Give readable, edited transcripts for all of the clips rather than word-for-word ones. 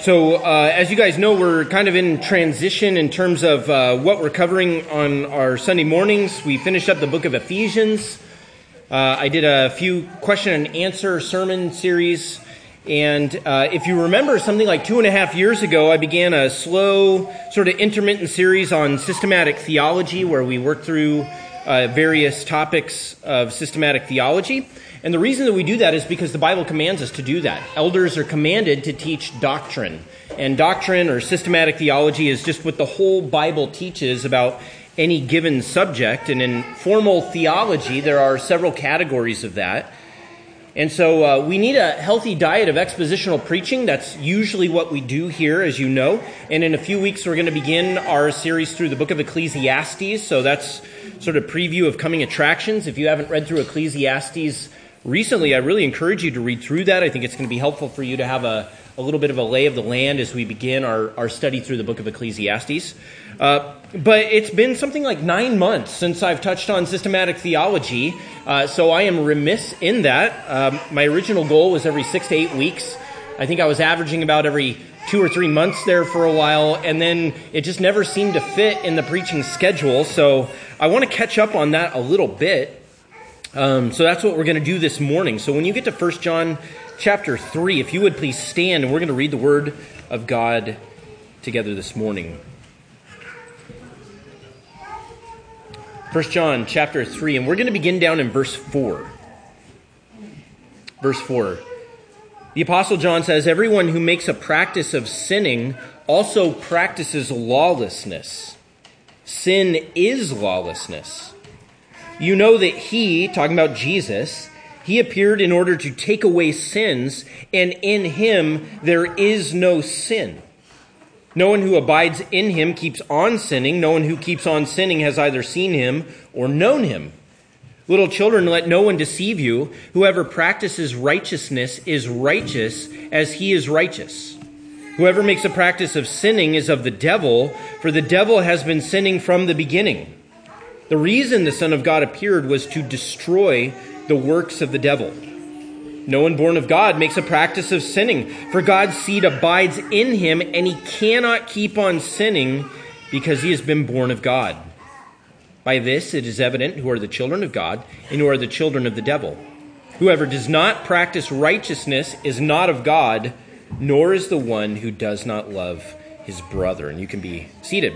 As you guys know, we're kind of in transition in terms of what we're covering on our Sunday mornings. We finished up the book of Ephesians. I did a few question and answer sermon series. And if you remember, something like 2.5 years ago, I began a slow, sort of intermittent series on systematic theology, where we worked through various topics of systematic theology. And the reason that we do that is because the Bible commands us to do that. Elders are commanded to teach doctrine. And doctrine or systematic theology is just what the whole Bible teaches about any given subject. And in formal theology, there are several categories of that. And so we need a healthy diet of expositional preaching. That's usually what we do here, as you know. And in a few weeks, we're going to begin our series through the book of Ecclesiastes. So that's sort of preview of coming attractions. If you haven't read through Ecclesiastes recently, I really encourage you to read through that. I think it's going to be helpful for you to have a little bit of a lay of the land as we begin our study through the book of Ecclesiastes. But it's been something like 9 months since I've touched on systematic theology, so I am remiss in that. My original goal was every 6 to 8 weeks. I think I was averaging about every 2 or 3 months there for a while, and then it just never seemed to fit in the preaching schedule, so I want to catch up on that a little bit. So that's what we're going to do this morning. So when you get to 1 John chapter 3, if you would please stand, and we're going to read the Word of God together this morning. 1 John chapter 3, and we're going to begin down in verse 4. Verse 4. The Apostle John says, "Everyone who makes a practice of sinning also practices lawlessness. Sin is lawlessness. You know that he," talking about Jesus, "he appeared in order to take away sins, and in him there is no sin. No one who abides in him keeps on sinning. No one who keeps on sinning has either seen him or known him. Little children, let no one deceive you. Whoever practices righteousness is righteous as he is righteous. Whoever makes a practice of sinning is of the devil, for the devil has been sinning from the beginning. The reason the Son of God appeared was to destroy the works of the devil. No one born of God makes a practice of sinning, for God's seed abides in him, and he cannot keep on sinning because he has been born of God. By this it is evident who are the children of God and who are the children of the devil. Whoever does not practice righteousness is not of God, nor is the one who does not love his brother." And you can be seated.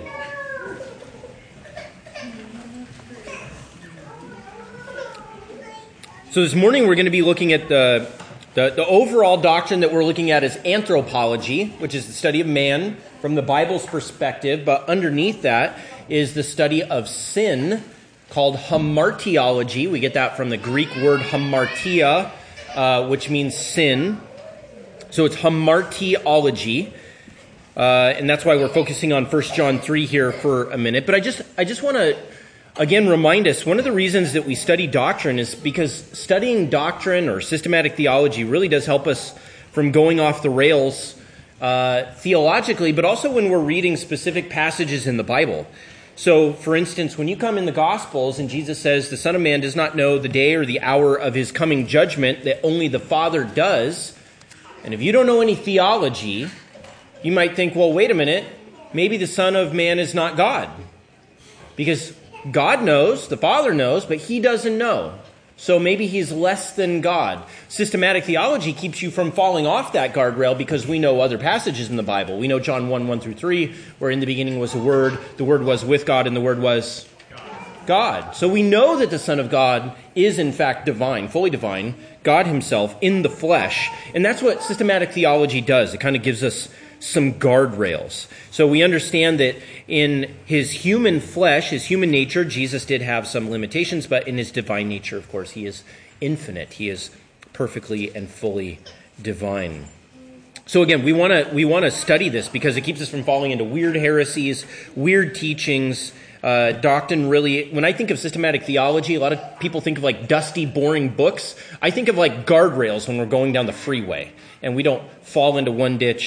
So this morning we're going to be looking at the overall doctrine that we're looking at is anthropology, which is the study of man from the Bible's perspective. But underneath that is the study of sin, called hamartiology. We get that from the Greek word hamartia, which means sin. So it's hamartiology. And that's why we're focusing on 1 John 3 here for a minute. But I just want to again remind us, one of the reasons that we study doctrine is because studying doctrine or systematic theology really does help us from going off the rails theologically, but also when we're reading specific passages in the Bible. So, for instance, when you come in the Gospels and Jesus says the Son of Man does not know the day or the hour of his coming judgment, that only the Father does, and if you don't know any theology, you might think, well, wait a minute, maybe the Son of Man is not God. Because God knows, the Father knows, but he doesn't know. So maybe he's less than God. Systematic theology keeps you from falling off that guardrail because we know other passages in the Bible. We know John 1 through 3, where in the beginning was the Word was with God, and the Word was God. So we know that the Son of God is in fact divine, fully divine, God himself in the flesh. And that's what systematic theology does. It kind of gives us some guardrails. So we understand that in his human flesh, his human nature, Jesus did have some limitations, but in his divine nature, of course, he is infinite. He is perfectly and fully divine. So again, we want to study this because it keeps us from falling into weird heresies, weird teachings, doctrine really. When I think of systematic theology, a lot of people think of like dusty, boring books. I think of like guardrails when we're going down the freeway and we don't fall into one ditch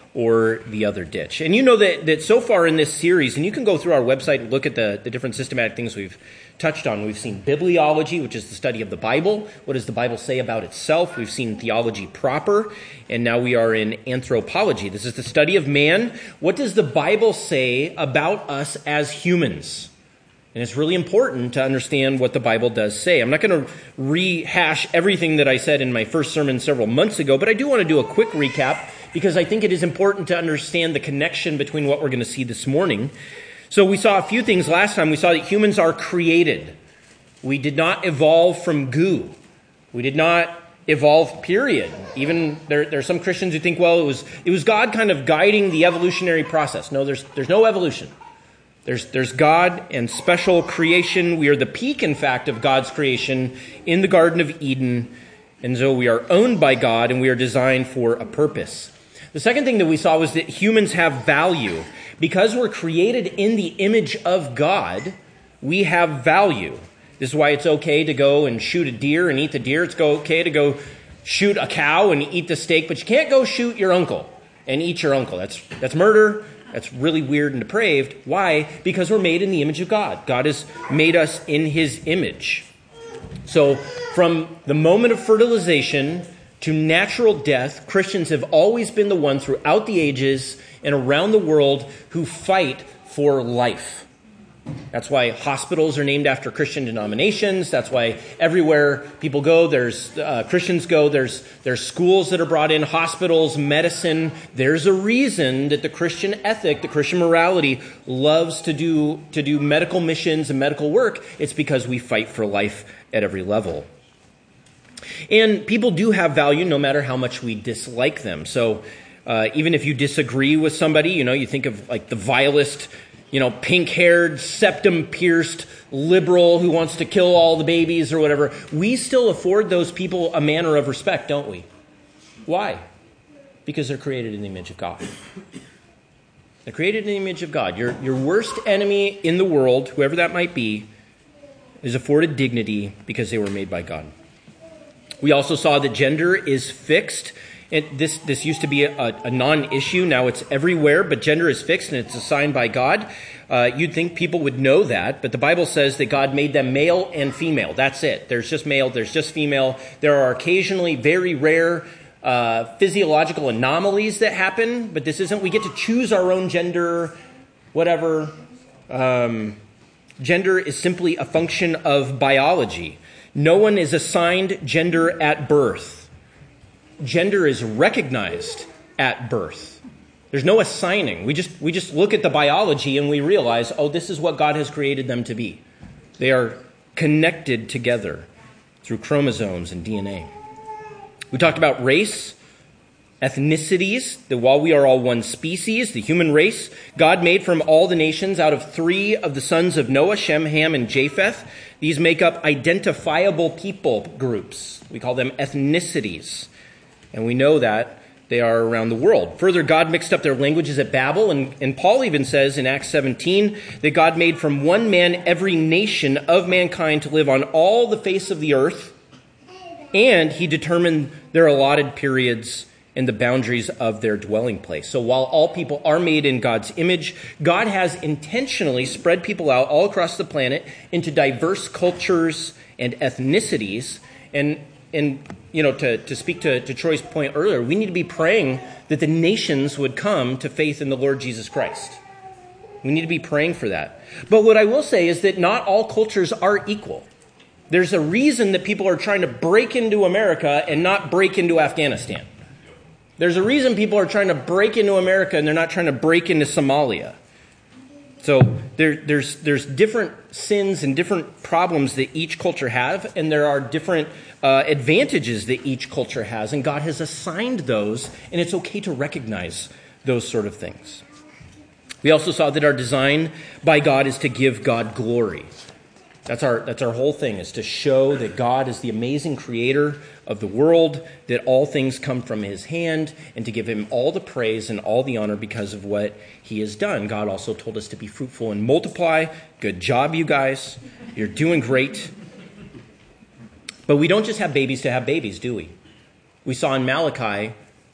or the other ditch. And you know that so far in this series, and you can go through our website and look at the different systematic things we've touched on. We've seen bibliology, which is the study of the Bible. What does the Bible say about itself? We've seen theology proper, and now we are in anthropology. This is the study of man. What does the Bible say about us as humans? And it's really important to understand what the Bible does say. I'm not going to rehash everything that I said in my first sermon several months ago, but I do want to do a quick recap because I think it is important to understand the connection between what we're going to see this morning. So we saw a few things last time. We saw that humans are created. We did not evolve from goo. We did not evolve, period. Even there are some Christians who think, well, it was God kind of guiding the evolutionary process. No, there's no evolution. There's God and special creation. We are the peak, in fact, of God's creation in the Garden of Eden. And so we are owned by God and we are designed for a purpose. The second thing that we saw was that humans have value. Because we're created in the image of God, we have value. This is why it's okay to go and shoot a deer and eat the deer. It's okay to go shoot a cow and eat the steak, but you can't go shoot your uncle and eat your uncle. That's murder. That's really weird and depraved. Why? Because we're made in the image of God. God has made us in his image. So from the moment of fertilization to natural death, Christians have always been the one throughout the ages and around the world who fight for life. That's why hospitals are named after Christian denominations. That's why everywhere people go, there's Christians go. There's schools that are brought in, hospitals, medicine. There's a reason that the Christian ethic, the Christian morality, loves to do medical missions and medical work. It's because we fight for life at every level. And people do have value no matter how much we dislike them. So even if you disagree with somebody, you think of like the vilest, pink-haired, septum-pierced liberal who wants to kill all the babies or whatever, we still afford those people a manner of respect, don't we? Why? Because they're created in the image of God. They're created in the image of God. Your worst enemy in the world, whoever that might be, is afforded dignity because they were made by God. We also saw that gender is fixed. This used to be a non-issue. Now it's everywhere, but gender is fixed and it's assigned by God. You'd think people would know that, but the Bible says that God made them male and female. That's it. There's just male, there's just female. There are occasionally very rare physiological anomalies that happen, but this isn't, we get to choose our own gender, whatever. Gender is simply a function of biology. No one is assigned gender at birth. Gender is recognized at birth. There's no assigning. We just look at the biology and we realize, oh, this is what God has created them to be. They are connected together through chromosomes and DNA. We talked about race, ethnicities, that while we are all one species, the human race, God made from all the nations out of 3 of the sons of Noah, Shem, Ham, and Japheth. These make up identifiable people groups. We call them ethnicities. And we know that they are around the world. Further, God mixed up their languages at Babel, and Paul even says in Acts 17 that God made from one man every nation of mankind to live on all the face of the earth, and he determined their allotted periods and the boundaries of their dwelling place. So while all people are made in God's image, God has intentionally spread people out all across the planet into diverse cultures and ethnicities, and to speak to Troy's point earlier, we need to be praying that the nations would come to faith in the Lord Jesus Christ. We need to be praying for that. But what I will say is that not all cultures are equal. There's a reason that people are trying to break into America and not break into Afghanistan. There's a reason people are trying to break into America and they're not trying to break into Somalia. So there's different sins and different problems that each culture have, and there are different advantages that each culture has, and God has assigned those, and it's okay to recognize those sort of things. We also saw that our design by God is to give God glory. That's our whole thing, is to show that God is the amazing creator of the world, that all things come from his hand, and to give him all the praise and all the honor because of what he has done. God also told us to be fruitful and multiply. Good job, you guys. You're doing great. But we don't just have babies to have babies, do we? We saw in Malachi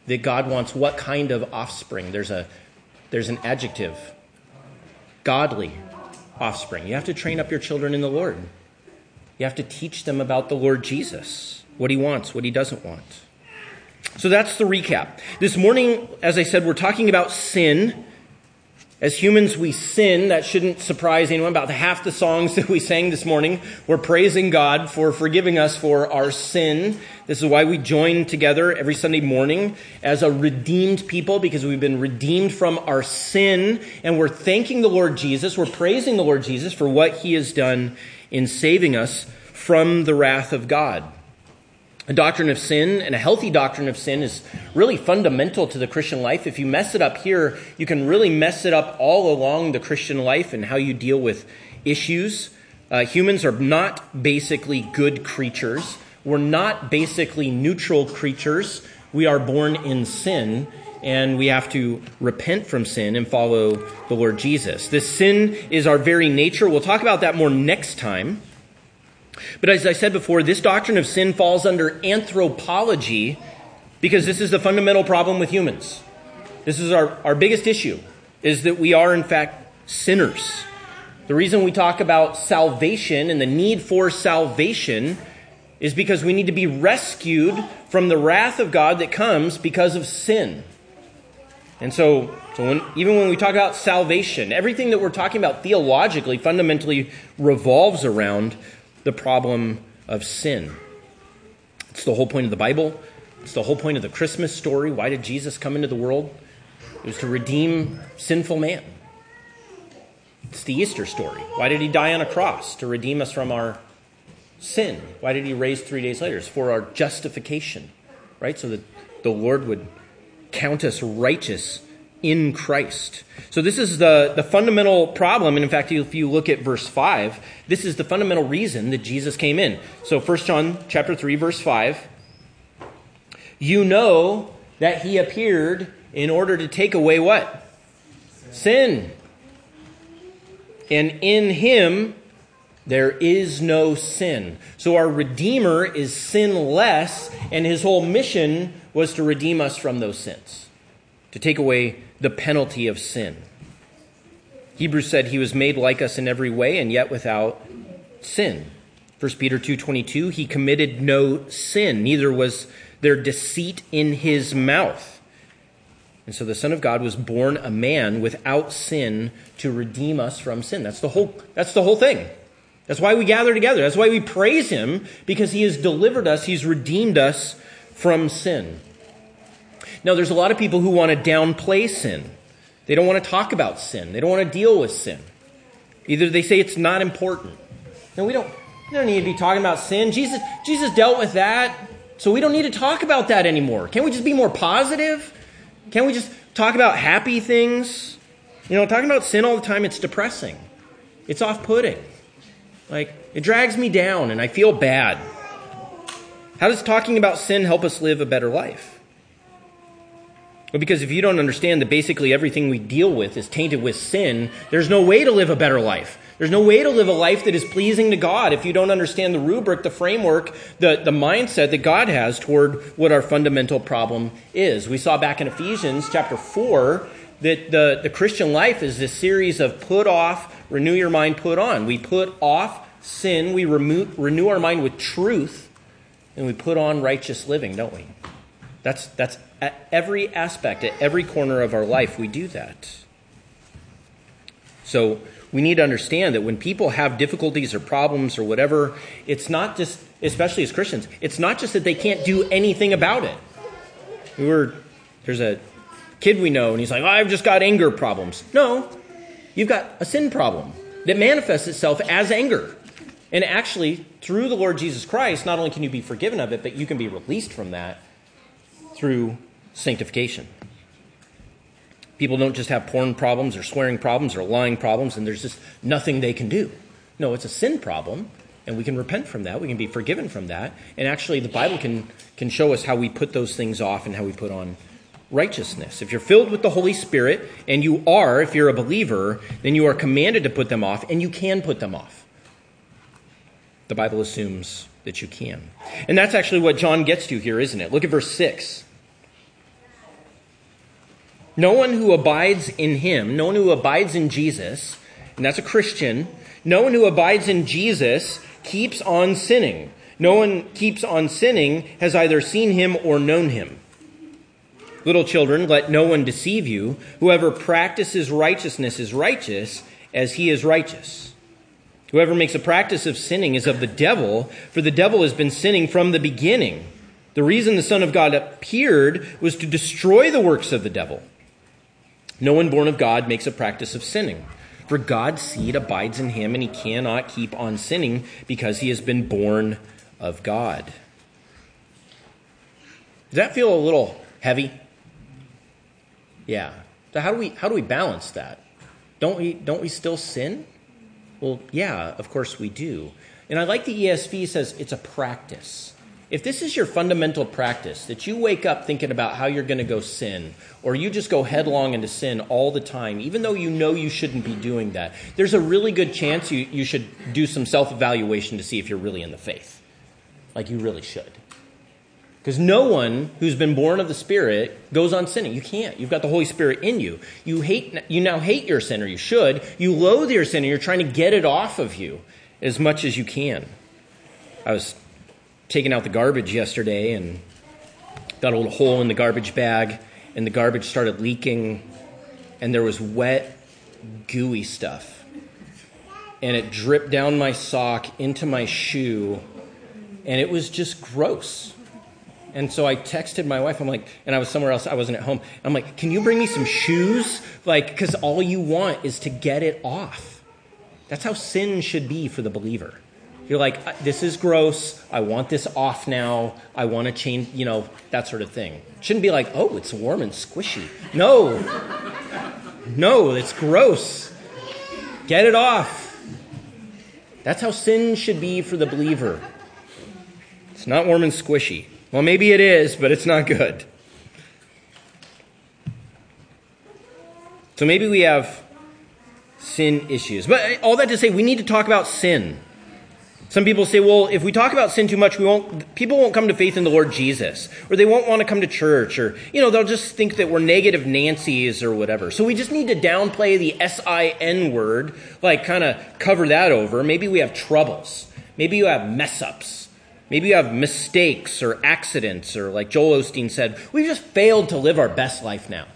that God wants what kind of offspring? There's an adjective. Godly offspring. You have to train up your children in the Lord. You have to teach them about the Lord Jesus, what he wants, what he doesn't want. So that's the recap. This morning, as I said, we're talking about sin. As humans, we sin. That shouldn't surprise anyone. About half the songs that we sang this morning were praising God for forgiving us for our sin. This is why we join together every Sunday morning as a redeemed people, because we've been redeemed from our sin, and we're thanking the Lord Jesus. We're praising the Lord Jesus for what he has done in saving us from the wrath of God. A doctrine of sin, and a healthy doctrine of sin, is really fundamental to the Christian life. If you mess it up here, you can really mess it up all along the Christian life and how you deal with issues. Humans are not basically good creatures. We're not basically neutral creatures. We are born in sin, and we have to repent from sin and follow the Lord Jesus. This sin is our very nature. We'll talk about that more next time. But as I said before, this doctrine of sin falls under anthropology because this is the fundamental problem with humans. This is our biggest issue, is that we are in fact sinners. The reason we talk about salvation and the need for salvation is because we need to be rescued from the wrath of God that comes because of sin. And so even when we talk about salvation, everything that we're talking about theologically fundamentally revolves around the problem of sin. It's the whole point of the Bible. It's the whole point of the Christmas story. Why did Jesus come into the world? It was to redeem sinful man. It's the Easter story. Why did he die on a cross? To redeem us from our sin. Why did he raise 3 days later? It's for our justification, right? So that the Lord would count us righteous in Christ. So this is the fundamental problem. And in fact, if you look at verse 5, this is the fundamental reason that Jesus came in. So 1 John chapter 3, verse 5, you know that he appeared in order to take away what? Sin. And in him there is no sin. So our Redeemer is sinless, and his whole mission was to redeem us from those sins, to take away the penalty of sin. Hebrews said he was made like us in every way and yet without sin. 1 Peter 2:22, he committed no sin, neither was there deceit in his mouth. And so the Son of God was born a man without sin to redeem us from sin. That's the whole thing. That's why we gather together. That's why we praise him, because he has delivered us, he's redeemed us from sin. Now, there's a lot of people who want to downplay sin. They don't want to talk about sin. They don't want to deal with sin. Either they say it's not important. No, we don't need to be talking about sin. Jesus dealt with that, so we don't need to talk about that anymore. Can't we just be more positive? Can't we just talk about happy things? Talking about sin all the time, it's depressing. It's off-putting. It drags me down and I feel bad. How does talking about sin help us live a better life? Well, because if you don't understand that basically everything we deal with is tainted with sin, there's no way to live a better life. There's no way to live a life that is pleasing to God if you don't understand the rubric, the framework, the mindset that God has toward what our fundamental problem is. We saw back in Ephesians chapter 4 that the Christian life is this series of put off, renew your mind, put on. We put off sin, we renew our mind with truth, and we put on righteous living, don't we? That's at every aspect, at every corner of our life, we do that. So we need to understand that when people have difficulties or problems or whatever, it's not just, especially as Christians, it's not just that they can't do anything about it. There's a kid we know, and he's like, I've just got anger problems. No, you've got a sin problem that manifests itself as anger. And actually, through the Lord Jesus Christ, not only can you be forgiven of it, but you can be released from that through sanctification. People don't just have porn problems or swearing problems or lying problems, and there's just nothing they can do. No, it's a sin problem, and we can repent from that. We can be forgiven from that. And actually, the Bible can show us how we put those things off and how we put on righteousness. If you're filled with the Holy Spirit, and you are, if you're a believer, then you are commanded to put them off, and you can put them off. The Bible assumes that you can. And that's actually what John gets to here, isn't it? Look at verse 6. No one who abides in him, no one who abides in Jesus, and that's a Christian, no one who abides in Jesus keeps on sinning. No one keeps on sinning has either seen him or known him. Little children, let no one deceive you. Whoever practices righteousness is righteous as he is righteous. Whoever makes a practice of sinning is of the devil, for the devil has been sinning from the beginning. The reason the Son of God appeared was to destroy the works of the devil. No one born of God makes a practice of sinning, for God's seed abides in him, and he cannot keep on sinning because he has been born of God. Does that feel a little heavy? Yeah. So how do we balance that? Don't we still sin? Well, yeah, of course we do. And I like the ESV says it's a practice. If this is your fundamental practice, that you wake up thinking about how you're going to go sin, or you just go headlong into sin all the time, even though you know you shouldn't be doing that, there's a really good chance you should do some self-evaluation to see if you're really in the faith. Like you really should. Because no one who's been born of the Spirit goes on sinning. You can't. You've got the Holy Spirit in you. You now hate your sin, or you should. You loathe your sin, and you're trying to get it off of you as much as you can. I was taking out the garbage yesterday and got a little hole in the garbage bag, and the garbage started leaking, and there was wet, gooey stuff. And it dripped down my sock into my shoe, and it was just gross. And so I texted my wife, I'm like, and I was somewhere else, I wasn't at home. I'm like, can you bring me some shoes? Like, because all you want is to get it off. That's how sin should be for the believer. You're like, this is gross. I want this off now. I want to change, that sort of thing. It shouldn't be like, oh, it's warm and squishy. No, it's gross. Get it off. That's how sin should be for the believer. It's not warm and squishy. Well, maybe it is, but it's not good. So maybe we have sin issues. But all that to say, we need to talk about sin. Some people say, well, if we talk about sin too much, people won't come to faith in the Lord Jesus, or they won't want to come to church, or, they'll just think that we're negative Nancy's or whatever. So we just need to downplay the S-I-N word, kind of cover that over. Maybe we have troubles. Maybe you have mess-ups. Maybe you have mistakes or accidents, or like Joel Osteen said, we've just failed to live our best life now.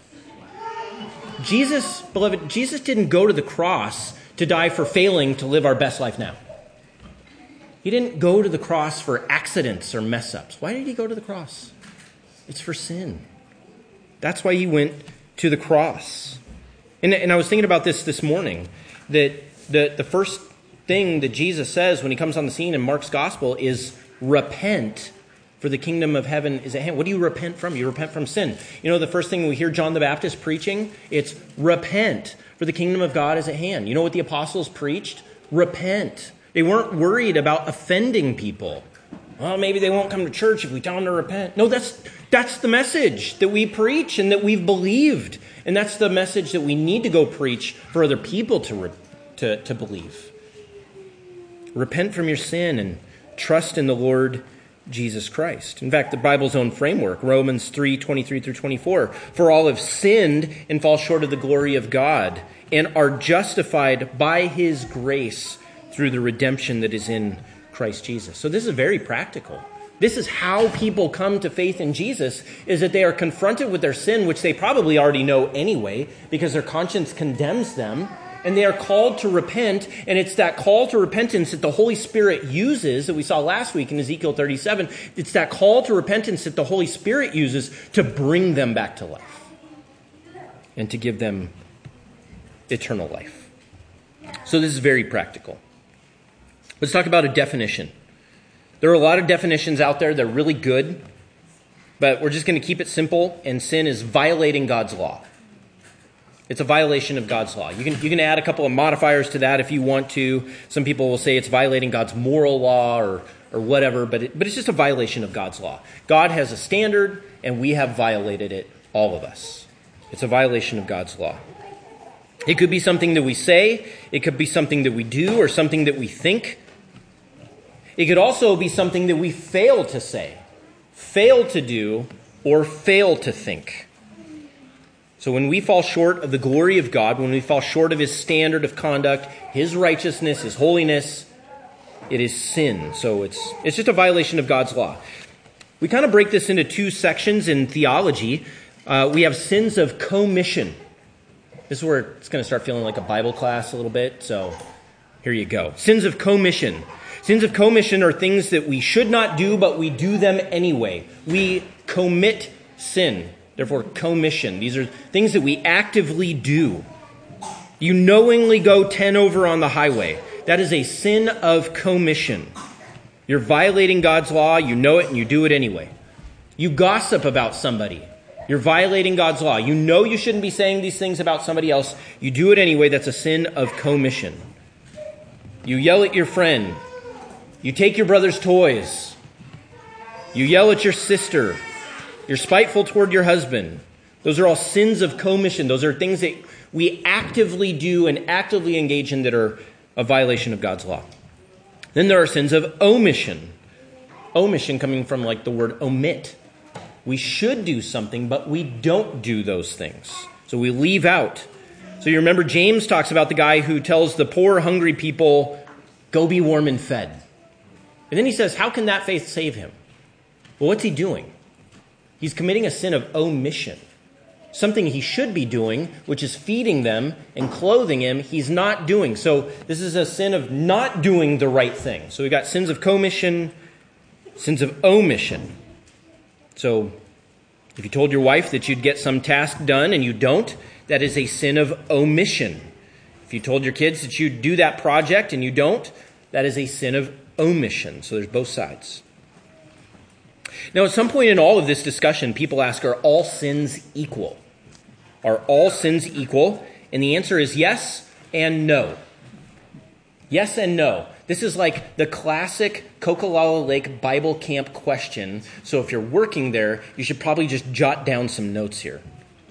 Beloved, Jesus didn't go to the cross to die for failing to live our best life now. He didn't go to the cross for accidents or mess-ups. Why did he go to the cross? It's for sin. That's why he went to the cross. And I was thinking about this morning, that the first thing that Jesus says when he comes on the scene in Mark's gospel is, repent, for the kingdom of heaven is at hand. What do you repent from? You repent from sin. The first thing we hear John the Baptist preaching, it's repent, for the kingdom of God is at hand. You know what the apostles preached? Repent. They weren't worried about offending people. Well, maybe they won't come to church if we tell them to repent. No, that's the message that we preach and that we've believed. And that's the message that we need to go preach for other people to believe. Repent from your sin and trust in the Lord Jesus Christ. In fact, the Bible's own framework, Romans 3:23 through 24, for all have sinned and fall short of the glory of God and are justified by his grace through the redemption that is in Christ Jesus. So this is very practical. This is how people come to faith in Jesus, is that they are confronted with their sin, which they probably already know anyway, because their conscience condemns them, and they are called to repent, and it's that call to repentance that the Holy Spirit uses, that we saw last week in Ezekiel 37, it's that call to repentance that the Holy Spirit uses to bring them back to life and to give them eternal life. So this is very practical. Let's talk about a definition. There are a lot of definitions out there. They're really good, but we're just going to keep it simple, and sin is violating God's law. It's a violation of God's law. You can add a couple of modifiers to that if you want to. Some people will say it's violating God's moral law or whatever, but it's just a violation of God's law. God has a standard, and we have violated it, all of us. It's a violation of God's law. It could be something that we say. It could be something that we do or something that we think. It could also be something that we fail to say, fail to do, or fail to think. So when we fall short of the glory of God, when we fall short of his standard of conduct, his righteousness, his holiness, it is sin. So it's just a violation of God's law. We kind of break this into two sections in theology. We have sins of commission. This is where it's going to start feeling like a Bible class a little bit. So here you go. Sins of commission. Sins of commission are things that we should not do, but we do them anyway. We commit sin. Therefore, commission. These are things that we actively do. You knowingly go 10 over on the highway. That is a sin of commission. You're violating God's law. You know it and you do it anyway. You gossip about somebody. You're violating God's law. You know you shouldn't be saying these things about somebody else. You do it anyway. That's a sin of commission. You yell at your friend. You take your brother's toys. You yell at your sister. You're spiteful toward your husband. Those are all sins of commission. Those are things that we actively do and actively engage in that are a violation of God's law. Then there are sins of omission. Omission coming from like the word omit. We should do something, but we don't do those things. So we leave out. So you remember James talks about the guy who tells the poor, hungry people, go be warm and fed. And then he says, how can that faith save him? Well, what's he doing? He's committing a sin of omission. Something he should be doing, which is feeding them and clothing him, he's not doing. So this is a sin of not doing the right thing. So we've got sins of commission, sins of omission. So if you told your wife that you'd get some task done and you don't, that is a sin of omission. If you told your kids that you'd do that project and you don't, that is a sin of omission. So there's both sides. Now, at some point in all of this discussion, people ask, are all sins equal? Are all sins equal? And the answer is yes and no. Yes and no. This is like the classic Coquilala Lake Bible camp question. So if you're working there, you should probably just jot down some notes here.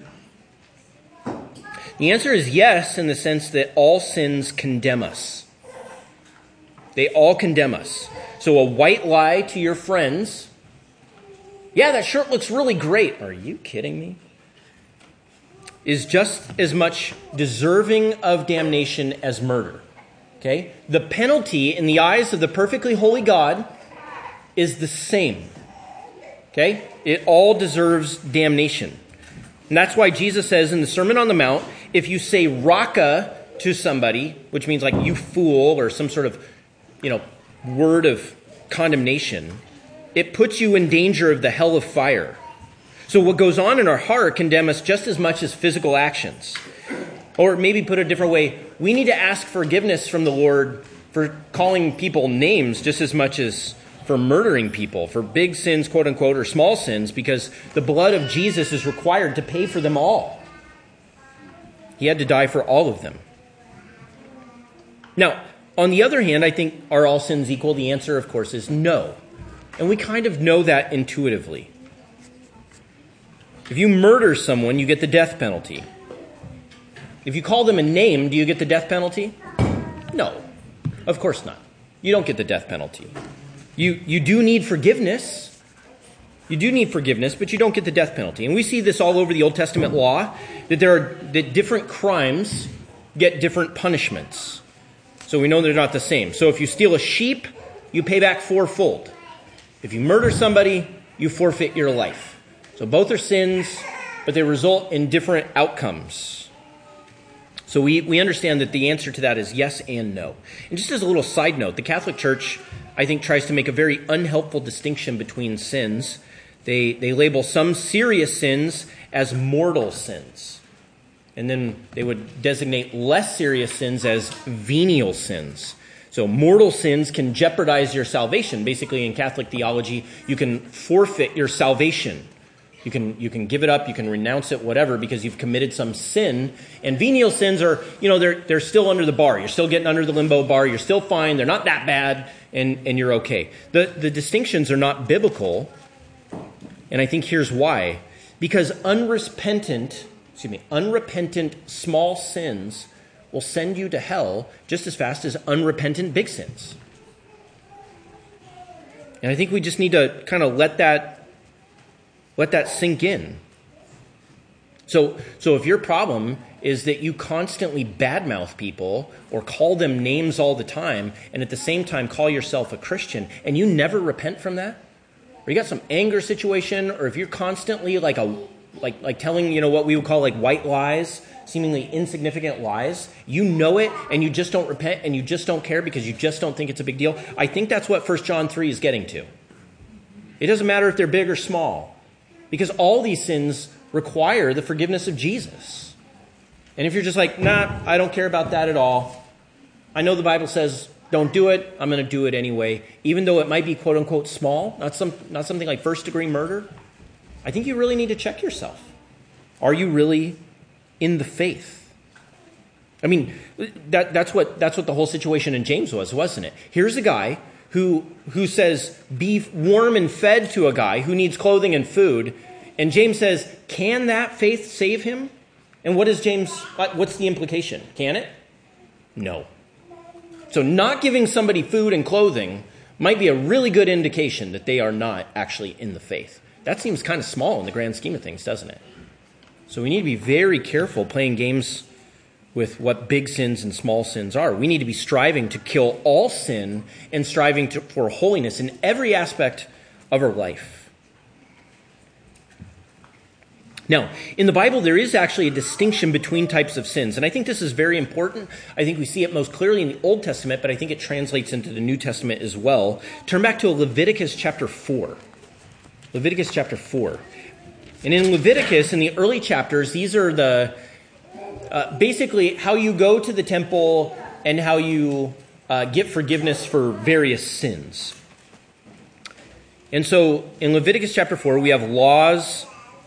The answer is yes, in the sense that all sins condemn us. They all condemn us. So a white lie to your friends, yeah, that shirt looks really great. Are you kidding me? Is just as much deserving of damnation as murder. Okay? The penalty in the eyes of the perfectly holy God is the same. Okay? It all deserves damnation. And that's why Jesus says in the Sermon on the Mount, if you say raka to somebody, which means like you fool or some sort of, word of condemnation, it puts you in danger of the hell of fire. So what goes on in our heart condemns us just as much as physical actions. Or maybe put a different way, we need to ask forgiveness from the Lord for calling people names just as much as for murdering people, for big sins, quote unquote, or small sins, because the blood of Jesus is required to pay for them all. He had to die for all of them. Now, on the other hand, I think, are all sins equal? The answer, of course, is no. And we kind of know that intuitively. If you murder someone, you get the death penalty. If you call them a name, do you get the death penalty? No, of course not. You don't get the death penalty. You do need forgiveness. You do need forgiveness, but you don't get the death penalty. And we see this all over the Old Testament law, that different crimes get different punishments. So we know they're not the same. So if you steal a sheep, you pay back fourfold. If you murder somebody, you forfeit your life. So both are sins, but they result in different outcomes. So we understand that the answer to that is yes and no. And just as a little side note, the Catholic Church, I think, tries to make a very unhelpful distinction between sins. They label some serious sins as mortal sins. And then they would designate less serious sins as venial sins. So mortal sins can jeopardize your salvation. Basically, in Catholic theology, you can forfeit your salvation. You can give it up, you can renounce it, whatever, because you've committed some sin. And venial sins are, they're still under the bar. You're still getting under the limbo bar. You're still fine. They're not that bad, and you're okay. The distinctions are not biblical, and I think here's why. Because unrepentant small sins will send you to hell just as fast as unrepentant big sins. And I think we just need to kind of let that sink in. So if your problem is that you constantly badmouth people or call them names all the time and at the same time call yourself a Christian and you never repent from that, or you got some anger situation, or if you're constantly like telling, what we would call like white lies, seemingly insignificant lies, you know it and you just don't repent and you just don't care because you just don't think it's a big deal. I think that's what 1 John 3 is getting to. It doesn't matter if they're big or small, because all these sins require the forgiveness of Jesus. And if you're just like, nah, I don't care about that at all. I know the Bible says don't do it. I'm going to do it anyway, even though it might be quote unquote small, not something like first degree murder. I think you really need to check yourself. Are you really in the faith? I mean, that's what the whole situation in James was, wasn't it? Here's a guy who says be warm and fed to a guy who needs clothing and food. And James says, can that faith save him? And what's the implication? Can it? No. So not giving somebody food and clothing might be a really good indication that they are not actually in the faith. That seems kind of small in the grand scheme of things, doesn't it? So we need to be very careful playing games with what big sins and small sins are. We need to be striving to kill all sin and striving for holiness in every aspect of our life. Now, in the Bible, there is actually a distinction between types of sins, and I think this is very important. I think we see it most clearly in the Old Testament, but I think it translates into the New Testament as well. Turn back to Leviticus chapter 4. Leviticus chapter 4. And in Leviticus, in the early chapters, these are the basically how you go to the temple and how you get forgiveness for various sins. And so in Leviticus chapter 4, we have laws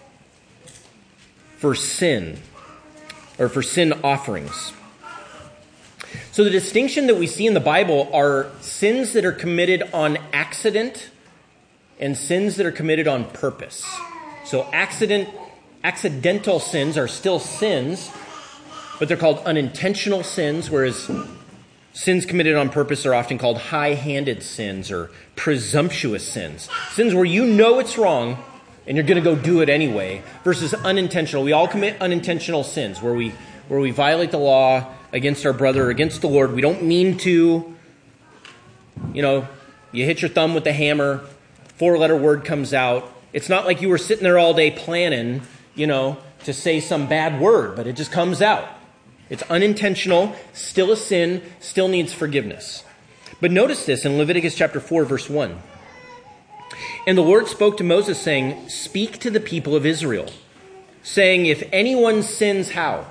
for sin, or for sin offerings. So the distinction that we see in the Bible are sins that are committed on accident and sins that are committed on purpose. So accidental sins are still sins, but they're called unintentional sins, whereas sins committed on purpose are often called high-handed sins or presumptuous sins. Sins where you know it's wrong and you're going to go do it anyway, versus unintentional. We all commit unintentional sins where we violate the law against our brother, against the Lord. We don't mean to. You hit your thumb with the hammer, 4-letter word comes out. It's not like you were sitting there all day planning, to say some bad word, but it just comes out. It's unintentional, still a sin, still needs forgiveness. But notice this in Leviticus chapter 4, verse 1. And the Lord spoke to Moses, saying, speak to the people of Israel, saying, if anyone sins how?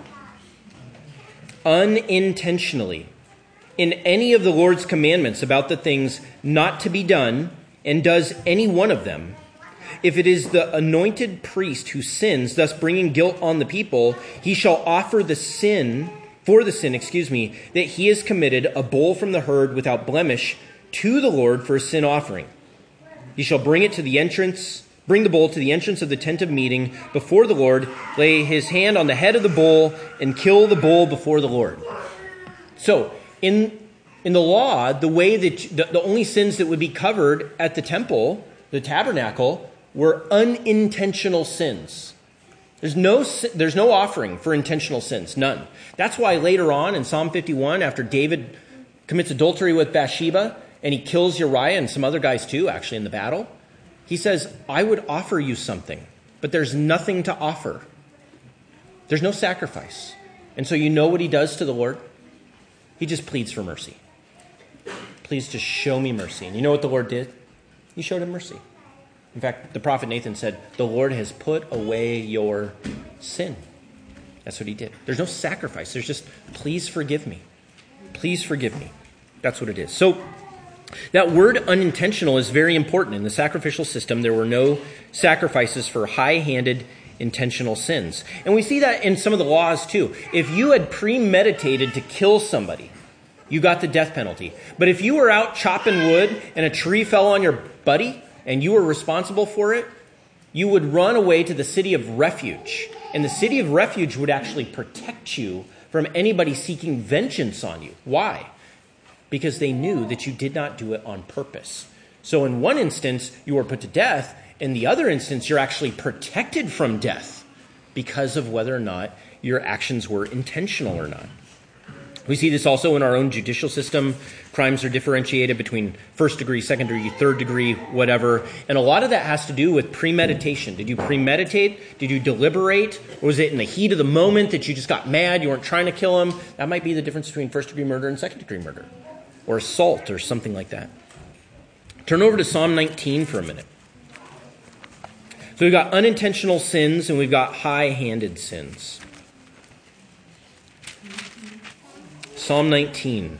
Unintentionally, in any of the Lord's commandments about the things not to be done, and does any one of them, if it is the anointed priest who sins, thus bringing guilt on the people, he shall offer for the sin, that he has committed, a bull from the herd without blemish to the Lord for a sin offering. He shall bring the bull to the entrance of the tent of meeting before the Lord, lay his hand on the head of the bull, and kill the bull before the Lord. So, in the law, the way that the only sins that would be covered at the temple, the tabernacle, were unintentional sins. There's no offering for intentional sins, none. That's why later on in Psalm 51, after David commits adultery with Bathsheba, and he kills Uriah and some other guys too, actually, in the battle, he says, I would offer you something, but there's nothing to offer. There's no sacrifice. And so you know what he does to the Lord? He just pleads for mercy. Please just show me mercy. And you know what the Lord did? He showed him mercy. In fact, the prophet Nathan said, the Lord has put away your sin. That's what he did. There's no sacrifice. There's just, please forgive me. Please forgive me. That's what it is. So that word unintentional is very important. In the sacrificial system, there were no sacrifices for high-handed, intentional sins. And we see that in some of the laws too. If you had premeditated to kill somebody, you got the death penalty. But if you were out chopping wood and a tree fell on your buddy and you were responsible for it, you would run away to the city of refuge. And the city of refuge would actually protect you from anybody seeking vengeance on you. Why? Because they knew that you did not do it on purpose. So in one instance, you were put to death. In the other instance, you're actually protected from death because of whether or not your actions were intentional or not. We see this also in our own judicial system. Crimes are differentiated between first degree, second degree, third degree, whatever. And a lot of that has to do with premeditation. Did you premeditate? Did you deliberate? Or was it in the heat of the moment that you just got mad, you weren't trying to kill him? That might be the difference between first degree murder and second degree murder. Or assault or something like that. Turn over to Psalm 19 for a minute. So we've got unintentional sins and we've got high-handed sins. Psalm 19.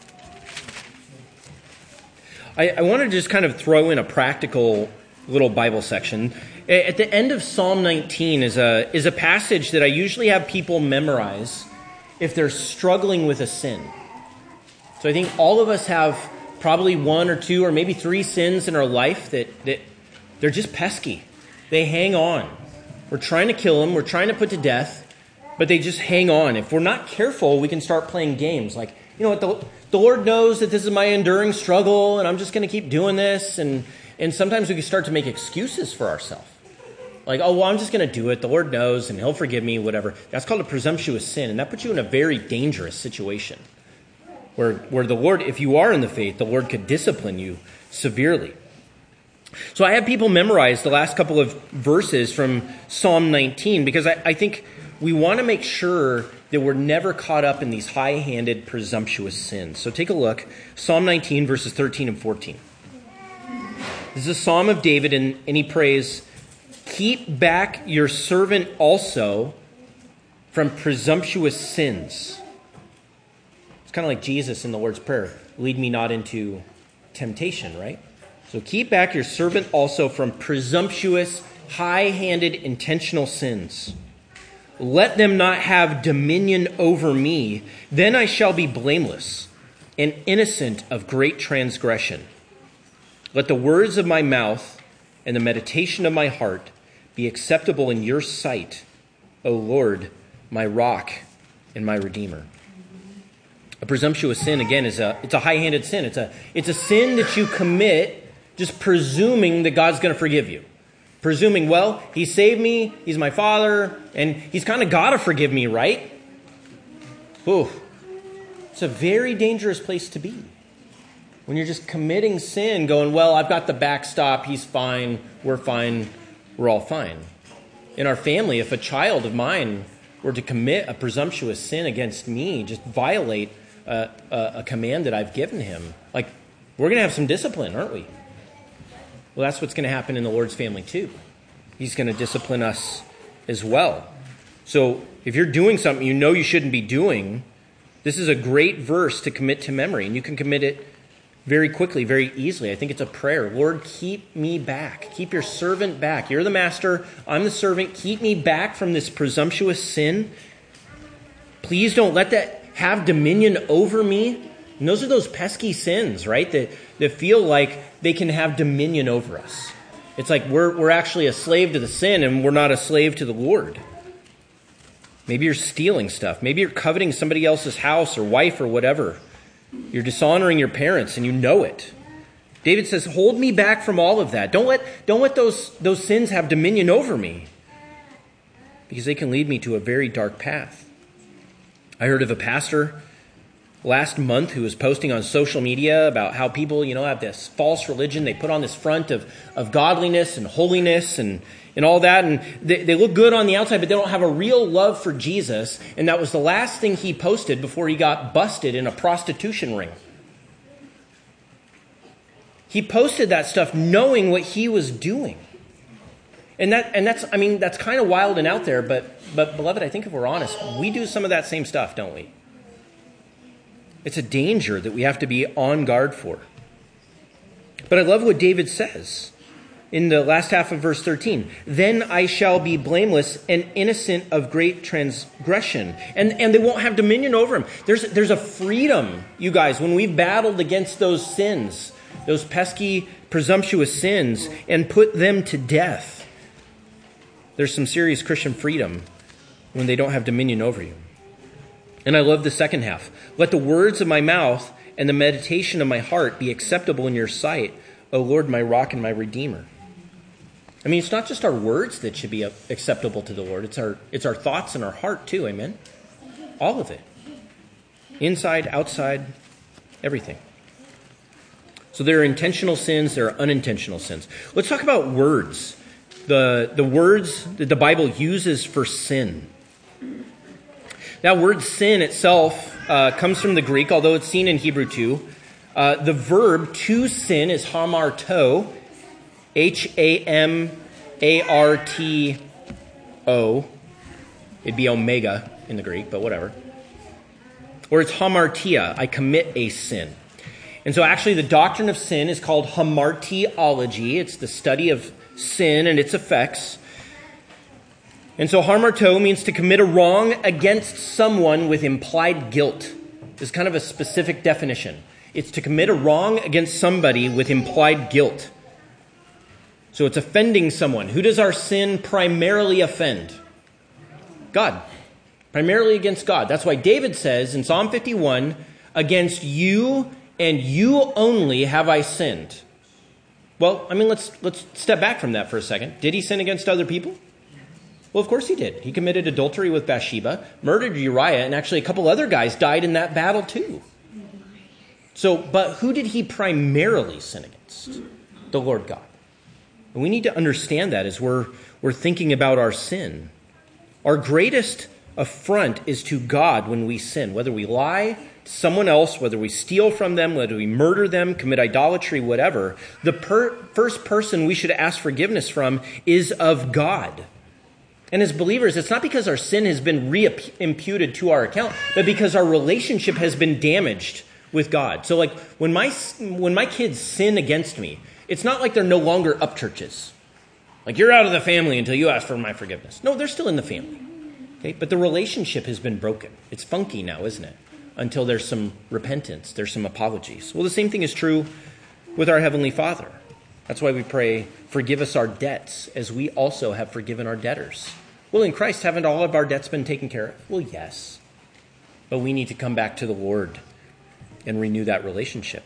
I want to just kind of throw in a practical little Bible section. At the end of Psalm 19 is a passage that I usually have people memorize if they're struggling with a sin. So I think all of us have probably one or two or maybe three sins in our life that they're just pesky. They hang on. We're trying to kill them. We're trying to put to death. But they just hang on. If we're not careful, we can start playing games. Like, you know what, the Lord knows that this is my enduring struggle, and I'm just going to keep doing this. And sometimes we can start to make excuses for ourselves. Like, oh, well, I'm just going to do it. The Lord knows, and He'll forgive me, whatever. That's called a presumptuous sin, and that puts you in a very dangerous situation. Where the Lord, if you are in the faith, the Lord could discipline you severely. So I have people memorize the last couple of verses from Psalm 19, because I think we want to make sure that we're never caught up in these high-handed, presumptuous sins. So take a look. Psalm 19, verses 13 and 14. This is a psalm of David, and he prays, "Keep back your servant also from presumptuous sins." It's kind of like Jesus in the Lord's Prayer. Lead me not into temptation, right? So keep back your servant also from presumptuous, high-handed, intentional sins. Let them not have dominion over me. Then I shall be blameless and innocent of great transgression. Let the words of my mouth and the meditation of my heart be acceptable in your sight, O Lord, my rock and my redeemer. A presumptuous sin, again, it's a high-handed sin. It's a sin that you commit just presuming that God's going to forgive you. Presuming, well, He saved me, He's my Father, and He's kind of got to forgive me, right? Ooh, it's a very dangerous place to be. When you're just committing sin, going, well, I've got the backstop, He's fine, we're all fine. In our family, if a child of mine were to commit a presumptuous sin against me, just violate a command that I've given him, like, we're going to have some discipline, aren't we? Well, that's what's going to happen in the Lord's family too. He's going to discipline us as well. So if you're doing something you know you shouldn't be doing, this is a great verse to commit to memory. And you can commit it very quickly, very easily. I think it's a prayer. Lord, keep me back. Keep your servant back. You're the master. I'm the servant. Keep me back from this presumptuous sin. Please don't let that have dominion over me. And those are those pesky sins, right? That feel like they can have dominion over us. It's like we're actually a slave to the sin and we're not a slave to the Lord. Maybe you're stealing stuff. Maybe you're coveting somebody else's house or wife or whatever. You're dishonoring your parents and you know it. David says, hold me back from all of that. Don't let those sins have dominion over me, because they can lead me to a very dark path. I heard of a pastor last month who was posting on social media about how people, have this false religion. They put on this front of godliness and holiness and all that. And they look good on the outside, but they don't have a real love for Jesus. And that was the last thing he posted before he got busted in a prostitution ring. He posted that stuff knowing what he was doing. And that's kind of wild and out there, but beloved, I think if we're honest, we do some of that same stuff, don't we? It's a danger that we have to be on guard for. But I love what David says in the last half of verse 13. Then I shall be blameless and innocent of great transgression. And they won't have dominion over him. There's a freedom, you guys, when we've battled against those sins, those pesky, presumptuous sins, and put them to death. There's some serious Christian freedom when they don't have dominion over you. And I love the second half. Let the words of my mouth and the meditation of my heart be acceptable in your sight, O Lord, my rock and my redeemer. I mean, it's not just our words that should be acceptable to the Lord. It's our thoughts and our heart too, amen? All of it. Inside, outside, everything. So there are intentional sins, there are unintentional sins. Let's talk about words. The words that the Bible uses for sin. That word sin itself comes from the Greek, although it's seen in Hebrew too. The verb to sin is hamarto, Hamarto. It'd be omega in the Greek, but whatever. Or it's hamartia, I commit a sin. And so actually the doctrine of sin is called hamartiology. It's the study of sin and its effects. And so hamarto means to commit a wrong against someone with implied guilt. This is kind of a specific definition. It's to commit a wrong against somebody with implied guilt. So it's offending someone. Who does our sin primarily offend? God. Primarily against God. That's why David says in Psalm 51, against you and you only have I sinned. Well, I mean, let's step back from that for a second. Did he sin against other people? Well, of course he did. He committed adultery with Bathsheba, murdered Uriah, and actually a couple other guys died in that battle too. So, but who did he primarily sin against? The Lord God. And we need to understand that as we're thinking about our sin. Our greatest affront is to God when we sin, whether we lie to someone else, whether we steal from them, whether we murder them, commit idolatry, whatever. The first person we should ask forgiveness from is of God. And as believers, it's not because our sin has been re-imputed to our account, but because our relationship has been damaged with God. So like when my kids sin against me, it's not like they're no longer up churches. Like you're out of the family until you ask for my forgiveness. No, they're still in the family. Okay? But the relationship has been broken. It's funky now, isn't it? Until there's some repentance, there's some apologies. Well, the same thing is true with our Heavenly Father. That's why we pray, forgive us our debts as we also have forgiven our debtors. Well, in Christ, haven't all of our debts been taken care of? Well, yes. But we need to come back to the Lord and renew that relationship.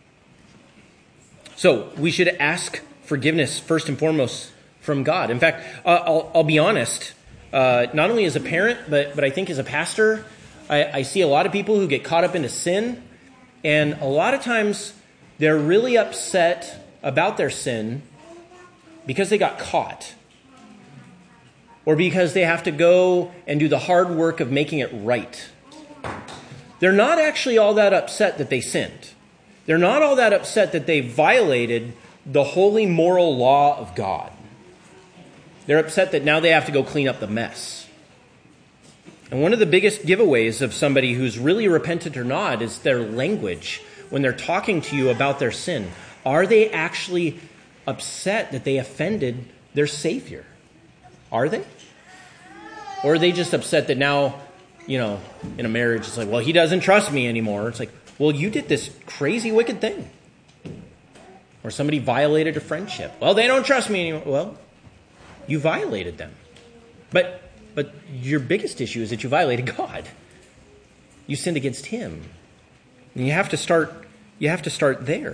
So we should ask forgiveness first and foremost from God. In fact, I'll be honest, not only as a parent, but I think as a pastor, I see a lot of people who get caught up into sin, and a lot of times they're really upset about their sin because they got caught, or because they have to go and do the hard work of making it right. They're not actually all that upset that they sinned. They're not all that upset that they violated the holy moral law of God. They're upset that now they have to go clean up the mess. And one of the biggest giveaways of somebody who's really repentant or not is their language when they're talking to you about their sin. Are they actually upset that they offended their Savior? Are they? Or are they just upset that now, in a marriage, it's like, well, he doesn't trust me anymore. It's like, well, you did this crazy, wicked thing. Or somebody violated a friendship. Well, they don't trust me anymore. Well, you violated them. But your biggest issue is that you violated God. You sinned against him. And you have to start there.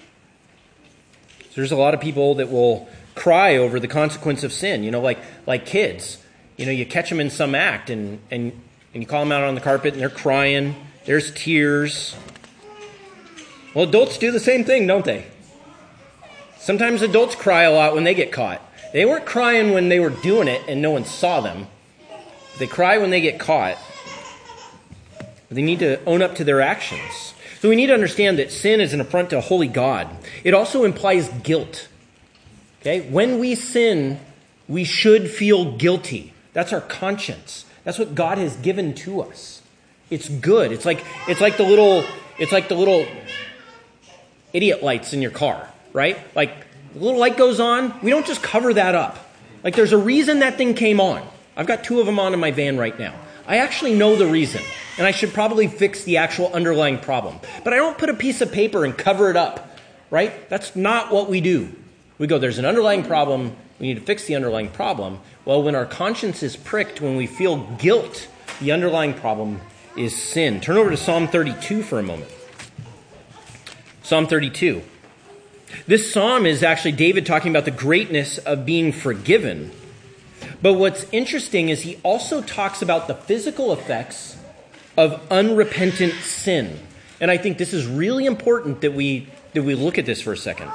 So there's a lot of people that will cry over the consequence of sin, like kids. You catch them in some act and you call them out on the carpet and they're crying. There's tears. Well, adults do the same thing, don't they? Sometimes adults cry a lot when they get caught. They weren't crying when they were doing it and no one saw them. They cry when they get caught. They need to own up to their actions. So we need to understand that sin is an affront to a holy God. It also implies guilt. Okay? When we sin, we should feel guilty. That's our conscience. That's what God has given to us. It's good. It's like the little idiot lights in your car, right? Like the little light goes on, we don't just cover that up. Like there's a reason that thing came on. I've got 2 of them on in my van right now. I actually know the reason, and I should probably fix the actual underlying problem. But I don't put a piece of paper and cover it up, right? That's not what we do. We go, there's an underlying problem, we need to fix the underlying problem. Well, when our conscience is pricked, when we feel guilt, the underlying problem is sin. Turn over to Psalm 32 for a moment. Psalm 32. This psalm is actually David talking about the greatness of being forgiven. But what's interesting is he also talks about the physical effects of unrepentant sin. And I think this is really important that we look at this for a second.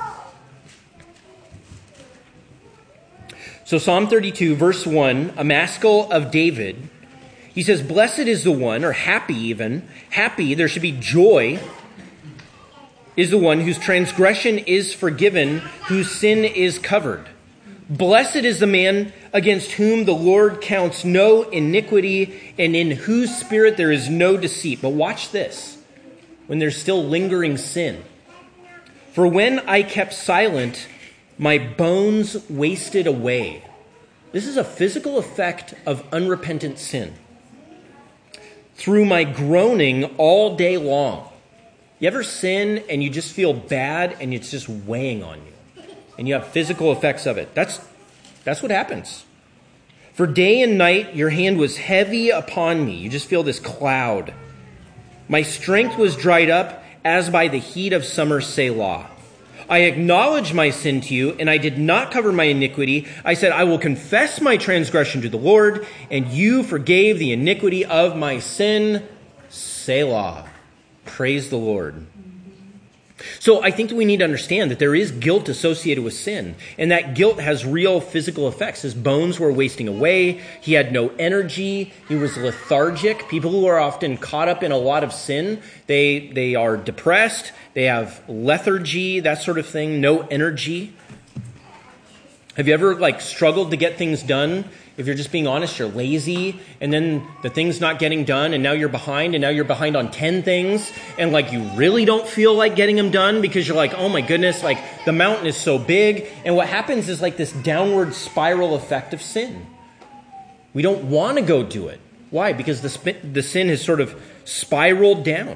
So Psalm 32, verse 1, a maskil of David, he says, "Blessed is the one," or happy even, happy, there should be joy, is the one whose transgression is forgiven, whose sin is covered. Blessed is the man against whom the Lord counts no iniquity, and in whose spirit there is no deceit. But watch this, when there's still lingering sin. "For when I kept silent, my bones wasted away." This is a physical effect of unrepentant sin. "Through my groaning all day long." You ever sin and you just feel bad and it's just weighing on you? And you have physical effects of it. That's what happens. "For day and night your hand was heavy upon me." You just feel this cloud. "My strength was dried up as by the heat of summer, Selah. I acknowledged my sin to you, and I did not cover my iniquity. I said, I will confess my transgression to the Lord, and you forgave the iniquity of my sin, Selah." Praise the Lord. So I think that we need to understand that there is guilt associated with sin, and that guilt has real physical effects. His bones were wasting away. He had no energy. He was lethargic. People who are often caught up in a lot of sin, they are depressed. They have lethargy, that sort of thing, no energy. Have you ever struggled to get things done? If you're just being honest, you're lazy, and then the thing's not getting done, and now you're behind, and now you're behind on 10 things, and you really don't feel like getting them done because you're like, oh my goodness, the mountain is so big. And what happens is this downward spiral effect of sin. We don't want to go do it. Why? Because the sin has sort of spiraled down.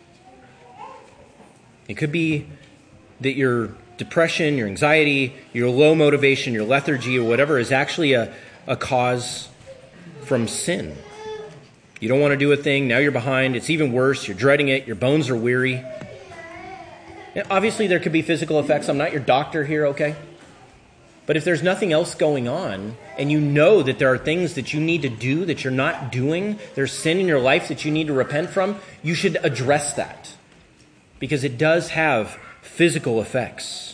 It could be that your depression, your anxiety, your low motivation, your lethargy, or whatever is actually a cause from sin. You don't want to do a thing, now you're behind, it's even worse, you're dreading it, your bones are weary. And obviously there could be physical effects. I'm not your doctor here, okay? But if there's nothing else going on, and you know that there are things that you need to do that you're not doing, there's sin in your life that you need to repent from, you should address that. Because it does have physical effects.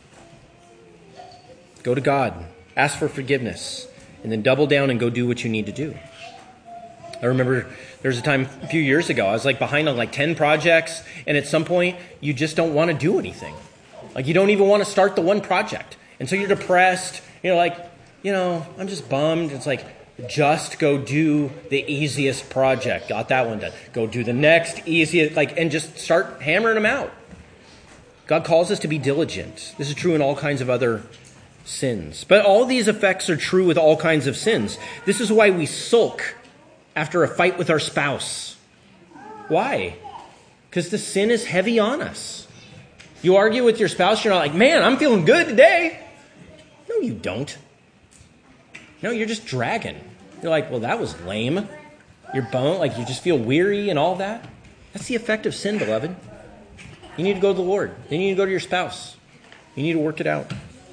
Go to God, ask for forgiveness, and then double down and go do what you need to do. I remember there was a time a few years ago, I was behind on 10 projects, and at some point, you just don't want to do anything. You don't even want to start the one project. And so you're depressed, I'm just bummed. It's just go do the easiest project. Got that one done. Go do the next easiest, and just start hammering them out. God calls us to be diligent. This is true in all kinds of other sins. But all these effects are true with all kinds of sins. This is why we sulk after a fight with our spouse. Why? Because the sin is heavy on us. You argue with your spouse, you're not man, I'm feeling good today. No, you don't. No, you're just dragging. You're well, that was lame. Your bone, you just feel weary and all that. That's the effect of sin, beloved. You need to go to the Lord. You need to go to your spouse. You need to work it out.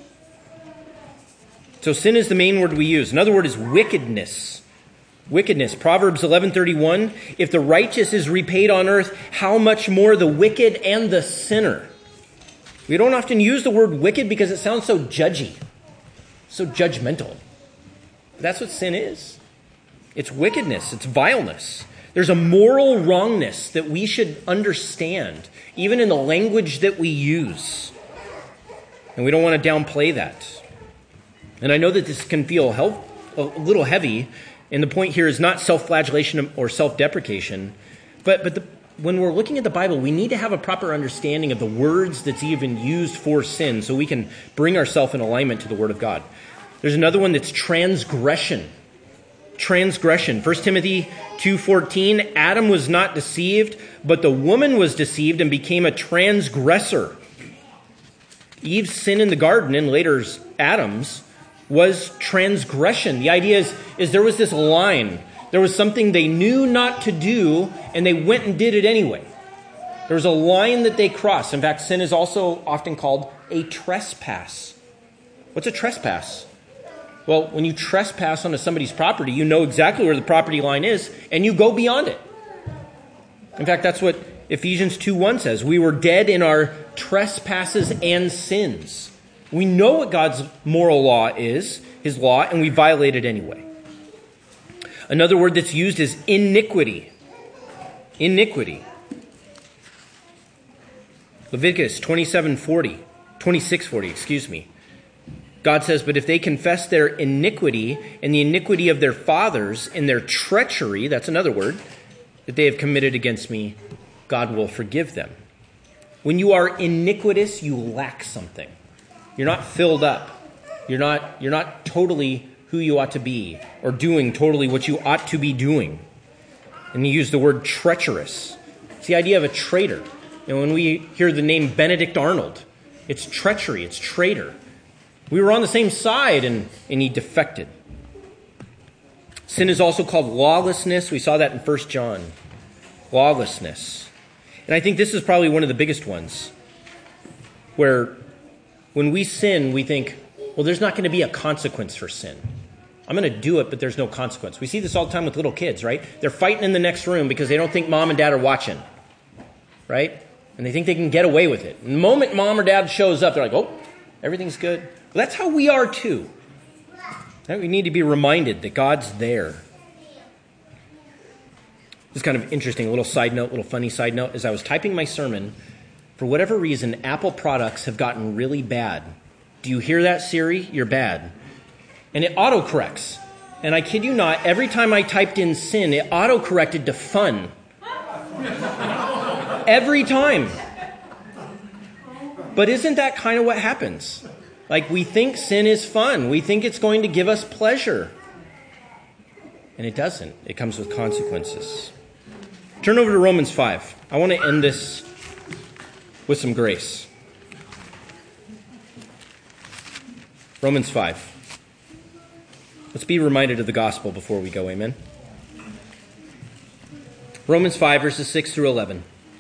So sin is the main word we use. Another word is wickedness. Wickedness. Proverbs 11:31. If the righteous is repaid on earth, how much more the wicked and the sinner? We don't often use the word wicked because it sounds so judgy, so judgmental. But that's what sin is. It's wickedness. It's vileness. There's a moral wrongness that we should understand, even in the language that we use. And we don't want to downplay that. And I know that this can feel a little heavy, and the point here is not self-flagellation or self-deprecation, but when we're looking at the Bible, we need to have a proper understanding of the words that's even used for sin so we can bring ourselves in alignment to the Word of God. There's another one that's transgression. Transgression. 1 Timothy 2:14, Adam was not deceived, but the woman was deceived and became a transgressor. Eve's sin in the garden, and later Adam's, was transgression. The idea is there was this line. There was something they knew not to do, and they went and did it anyway. There's a line that they cross. In fact, sin is also often called a trespass. What's a trespass? Well, when you trespass onto somebody's property, you know exactly where the property line is, and you go beyond it. In fact, that's what Ephesians 2:1 says. We were dead in our trespasses and sins. We know what God's moral law is, his law, and we violate it anyway. Another word that's used is iniquity. Iniquity. Leviticus 26:40. God says, but if they confess their iniquity and the iniquity of their fathers and their treachery, that's another word, that they have committed against me, God will forgive them. When you are iniquitous, you lack something. You're not filled up. You're not totally who you ought to be or doing totally what you ought to be doing. And he used the word treacherous. It's the idea of a traitor. And when we hear the name Benedict Arnold, it's treachery, it's traitor. We were on the same side and he defected. Sin is also called lawlessness. We saw that in 1 John. Lawlessness. And I think this is probably one of the biggest ones, where when we sin, we think, well, there's not going to be a consequence for sin. I'm going to do it, but there's no consequence. We see this all the time with little kids, right? They're fighting in the next room because they don't think mom and dad are watching, right? And they think they can get away with it. And the moment mom or dad shows up, they're like, oh, everything's good. Well, that's how we are too. We need to be reminded that God's there. This is kind of interesting, a little funny side note. As I was typing my sermon, for whatever reason, Apple products have gotten really bad. Do you hear that, Siri? You're bad. And it autocorrects. And I kid you not, every time I typed in sin, it autocorrected to fun. Every time. But isn't that kind of what happens? Like, we think sin is fun. We think it's going to give us pleasure. And it doesn't. It comes with consequences. Turn over to Romans 5. I want to end this with some grace. Romans 5. Let's be reminded of the gospel before we go, amen? Romans 5, verses 6 through 11.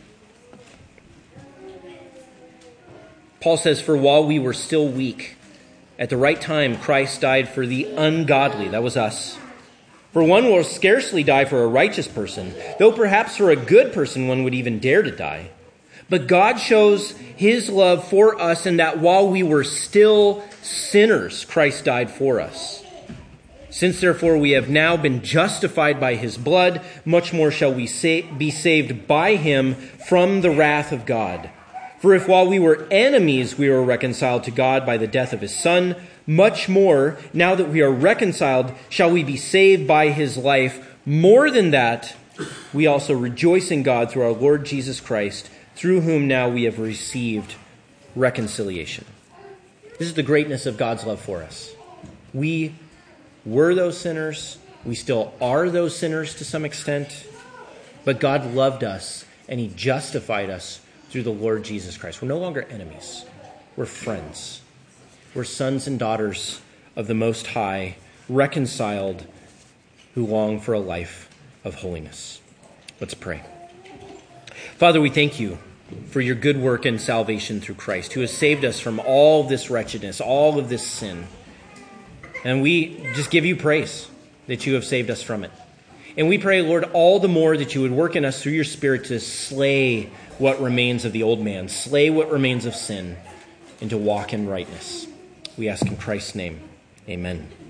Paul says, for while we were still weak, at the right time Christ died for the ungodly. That was us. For one will scarcely die for a righteous person, though perhaps for a good person one would even dare to die. But God shows his love for us in that while we were still sinners, Christ died for us. Since therefore we have now been justified by his blood, much more shall we be saved by him from the wrath of God. For if while we were enemies we were reconciled to God by the death of his Son, much more, now that we are reconciled, shall we be saved by his life. More than that, we also rejoice in God through our Lord Jesus Christ, through whom now we have received reconciliation. This is the greatness of God's love for us. We were those sinners. We still are those sinners to some extent. But God loved us and he justified us through the Lord Jesus Christ. We're no longer enemies. We're friends. We're sons and daughters of the Most High, reconciled, who long for a life of holiness. Let's pray. Father, we thank you for your good work and salvation through Christ, who has saved us from all this wretchedness, all of this sin. And we just give you praise that you have saved us from it. And we pray, Lord, all the more that you would work in us through your Spirit to slay what remains of the old man, slay what remains of sin, and to walk in rightness. We ask in Christ's name, amen.